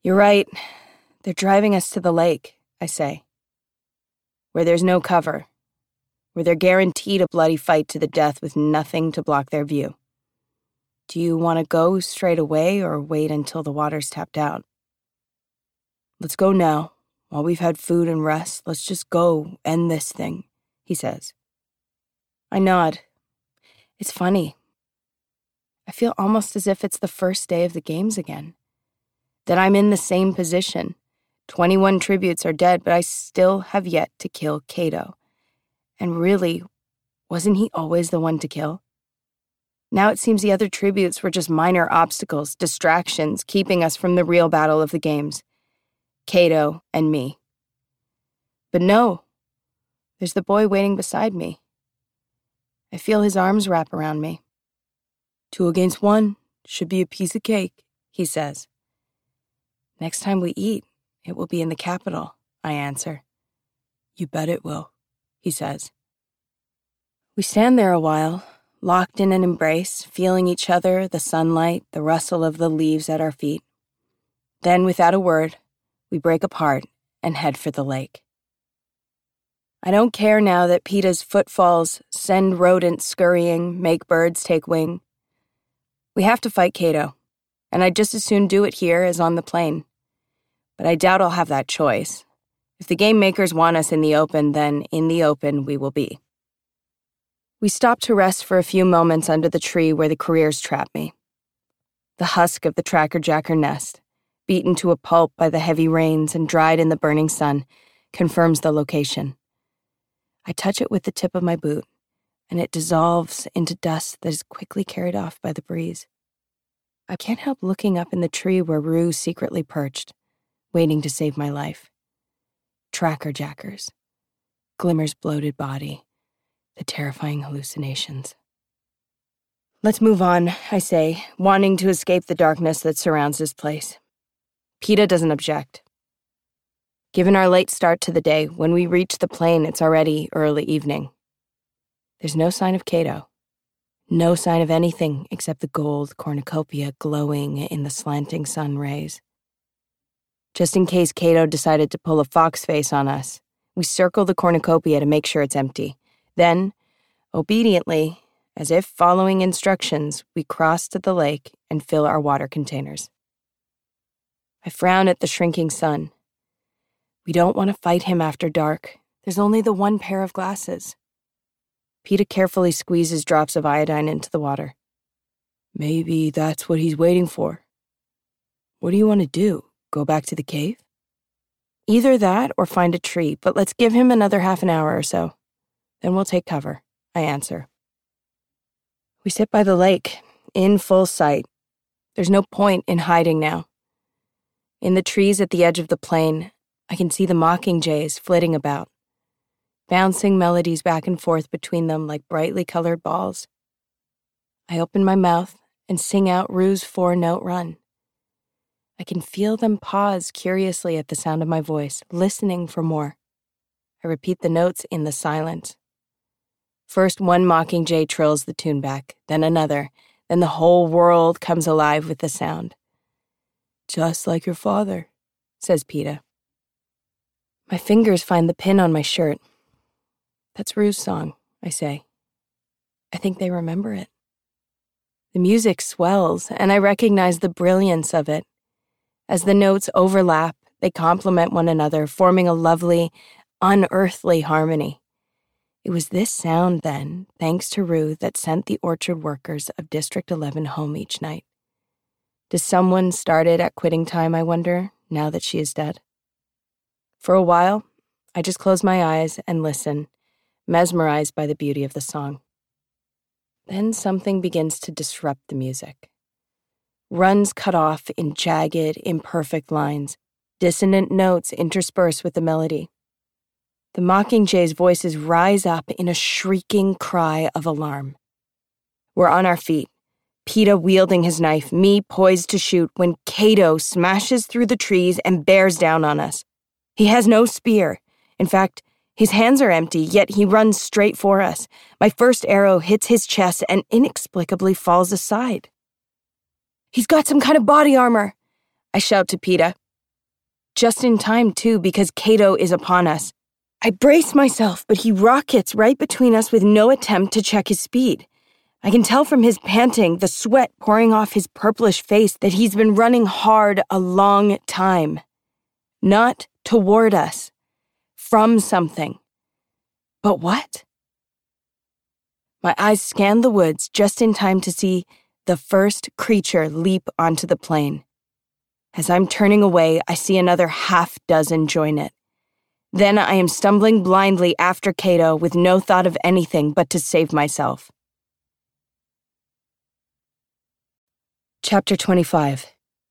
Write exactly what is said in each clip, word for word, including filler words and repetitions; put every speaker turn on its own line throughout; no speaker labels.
You're right. They're driving us to the lake, I say. Where there's no cover. Where they're guaranteed a bloody fight to the death with nothing to block their view. Do you want to go straight away or wait until the water's tapped out? Let's go now. While we've had food and rest, let's just go end this thing, he says. I nod. It's funny. I feel almost as if it's the first day of the games again. That I'm in the same position. twenty-one tributes are dead, but I still have yet to kill Cato. And really, wasn't he always the one to kill? Now it seems the other tributes were just minor obstacles, distractions, keeping us from the real battle of the games. Cato and me. But no, there's the boy waiting beside me. I feel his arms wrap around me. Two against one should be a piece of cake, he says. Next time we eat, it will be in the capital, I answer. You bet it will, he says. We stand there a while, locked in an embrace, feeling each other, the sunlight, the rustle of the leaves at our feet. Then, without a word, we break apart and head for the lake. I don't care now that PETA's footfalls send rodents scurrying, make birds take wing. We have to fight Cato, and I'd just as soon do it here as on the plain. But I doubt I'll have that choice. If the game makers want us in the open, then in the open we will be. We stop to rest for a few moments under the tree where the careers trap me. The husk of the tracker-jacker nest, beaten to a pulp by the heavy rains and dried in the burning sun, confirms the location. I touch it with the tip of my boot, and it dissolves into dust that is quickly carried off by the breeze. I can't help looking up in the tree where Rue secretly perched, waiting to save my life. Tracker-jackers, Glimmer's bloated body, the terrifying hallucinations. Let's move on, I say, wanting to escape the darkness that surrounds this place. PETA doesn't object. Given our late start to the day, when we reach the plain, it's already early evening. There's no sign of Cato. No sign of anything except the gold cornucopia glowing in the slanting sun rays. Just in case Cato decided to pull a fox face on us, we circle the cornucopia to make sure it's empty. Then, obediently, as if following instructions, we cross to the lake and fill our water containers. I frown at the shrinking sun. We don't want to fight him after dark. There's only the one pair of glasses. PETA carefully squeezes drops of iodine into the water. Maybe that's what he's waiting for. What do you want to do? Go back to the cave? Either that or find a tree, but let's give him another half an hour or so. Then we'll take cover, I answer. We sit by the lake, in full sight. There's no point in hiding now. In the trees at the edge of the plain, I can see the mockingjays flitting about, bouncing melodies back and forth between them like brightly colored balls. I open my mouth and sing out Rue's four-note run. I can feel them pause curiously at the sound of my voice, listening for more. I repeat the notes in the silence. First one mockingjay trills the tune back, then another, then the whole world comes alive with the sound. Just like your father, says PETA. My fingers find the pin on my shirt. That's Rue's song, I say. I think they remember it. The music swells, and I recognize the brilliance of it. As the notes overlap, they complement one another, forming a lovely, unearthly harmony. It was this sound, then, thanks to Rue, that sent the orchard workers of District eleven home each night. Does someone start it at quitting time, I wonder, now that she is dead? For a while, I just close my eyes and listen, mesmerized by the beauty of the song. Then something begins to disrupt the music. Runs cut off in jagged, imperfect lines, dissonant notes interspersed with the melody. The mockingjay's voices rise up in a shrieking cry of alarm. We're on our feet, PETA wielding his knife, me poised to shoot, when Cato smashes through the trees and bears down on us. He has no spear. In fact, his hands are empty, yet he runs straight for us. My first arrow hits his chest and inexplicably falls aside. He's got some kind of body armor, I shout to PETA. just in time, too, because Cato is upon us. I brace myself, but he rockets right between us with no attempt to check his speed. I can tell from his panting, the sweat pouring off his purplish face, that he's been running hard a long time. Not toward us. From something. But what? My eyes scan the woods just in time to see the first creature leap onto the plain. As I'm turning away, I see another half dozen join it. Then I am stumbling blindly after Cato with no thought of anything but to save myself. Chapter twenty-five.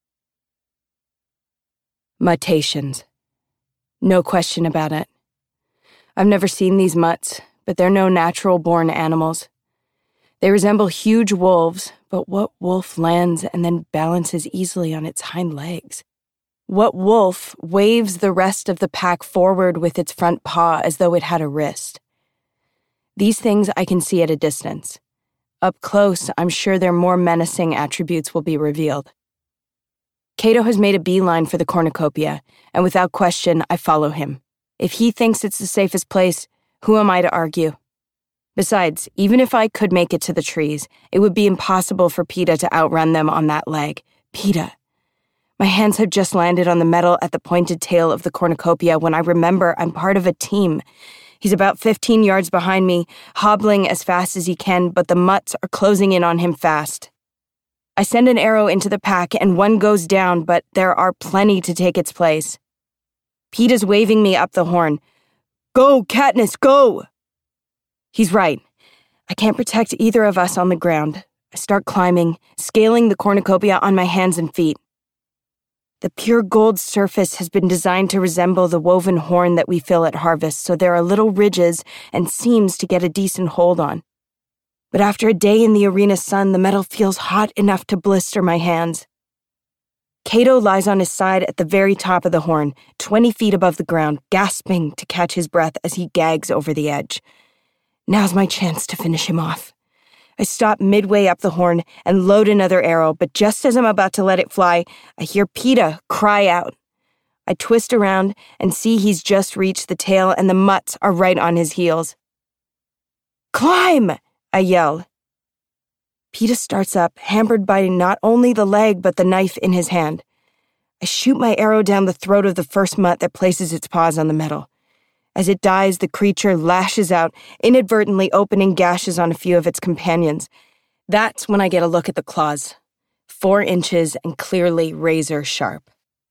Mutations. No question about it. I've never seen these mutts, but they're no natural-born animals. They resemble huge wolves, but what wolf lands and then balances easily on its hind legs? What wolf waves the rest of the pack forward with its front paw as though it had a wrist? These things I can see at a distance. Up close, I'm sure their more menacing attributes will be revealed. Cato has made a beeline for the cornucopia, and without question, I follow him. If he thinks it's the safest place, who am I to argue? Besides, even if I could make it to the trees, it would be impossible for PETA to outrun them on that leg. PETA. My hands have just landed on the metal at the pointed tail of the cornucopia when I remember I'm part of a team. He's about fifteen yards behind me, hobbling as fast as he can, but the mutts are closing in on him fast. I send an arrow into the pack and one goes down, but there are plenty to take its place. PETA's waving me up the horn. Go, Katniss, go! He's right. I can't protect either of us on the ground. I start climbing, scaling the cornucopia on my hands and feet. The pure gold surface has been designed to resemble the woven horn that we fill at harvest, so there are little ridges and seams to get a decent hold on. But after a day in the arena sun, the metal feels hot enough to blister my hands. Cato lies on his side at the very top of the horn, twenty feet above the ground, gasping to catch his breath as he gags over the edge. Now's my chance to finish him off. I stop midway up the horn and load another arrow, but just as I'm about to let it fly, I hear PETA cry out. I twist around and see he's just reached the tail and the mutts are right on his heels. Climb! I yell. PETA starts up, hampered by not only the leg but the knife in his hand. I shoot my arrow down the throat of the first mutt that places its paws on the metal. As it dies, the creature lashes out, inadvertently opening gashes on a few of its companions. That's when I get a look at the claws. Four inches and clearly razor sharp.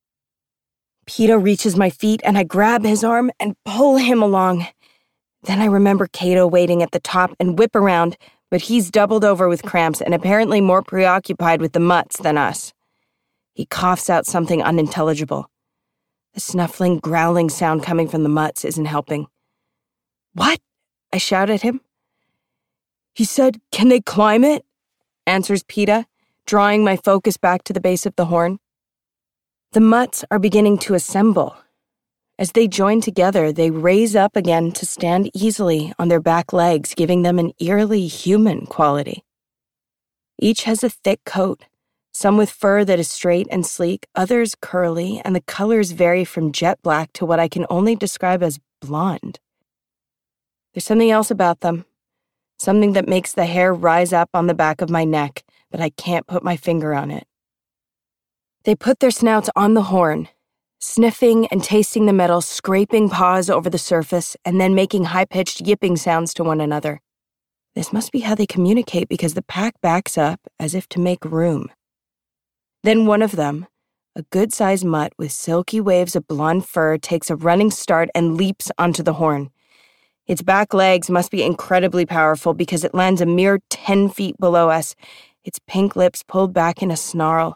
PETA reaches my feet and I grab his arm and pull him along. Then I remember Cato waiting at the top and whip around, but he's doubled over with cramps and apparently more preoccupied with the mutts than us. He coughs out something unintelligible. The snuffling, growling sound coming from the mutts isn't helping. What? I shout at him. He said, can they climb it? Answers PETA, drawing my focus back to the base of the horn. The mutts are beginning to assemble. As they join together, they raise up again to stand easily on their back legs, giving them an eerily human quality. Each has a thick coat, some with fur that is straight and sleek, others curly, and the colors vary from jet black to what I can only describe as blonde. There's something else about them, something that makes the hair rise up on the back of my neck, but I can't put my finger on it. They put their snouts on the horn, sniffing and tasting the metal, scraping paws over the surface, and then making high-pitched yipping sounds to one another. This must be how they communicate because the pack backs up as if to make room. Then one of them, a good-sized mutt with silky waves of blonde fur, takes a running start and leaps onto the horn. Its back legs must be incredibly powerful because it lands a mere ten feet below us, its pink lips pulled back in a snarl.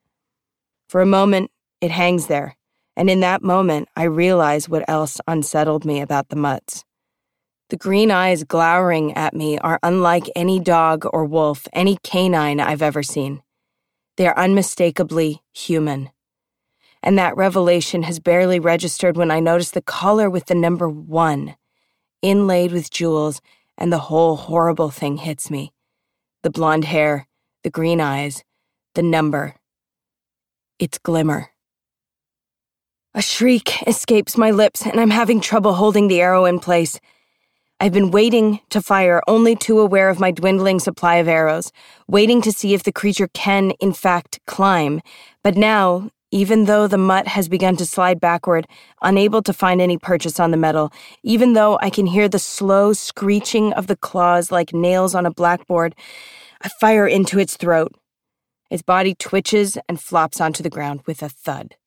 For a moment, it hangs there, and in that moment, I realize what else unsettled me about the mutts. The green eyes glowering at me are unlike any dog or wolf, any canine I've ever seen. They are unmistakably human. And that revelation has barely registered when I notice the collar with the number one, inlaid with jewels, and the whole horrible thing hits me. The blonde hair, the green eyes, the number. It's Glimmer. A shriek escapes my lips, and I'm having trouble holding the arrow in place. I've been waiting to fire, only too aware of my dwindling supply of arrows, waiting to see if the creature can, in fact, climb. But now, even though the mutt has begun to slide backward, unable to find any purchase on the metal, even though I can hear the slow screeching of the claws like nails on a blackboard, I fire into its throat. Its body twitches and flops onto the ground with a thud.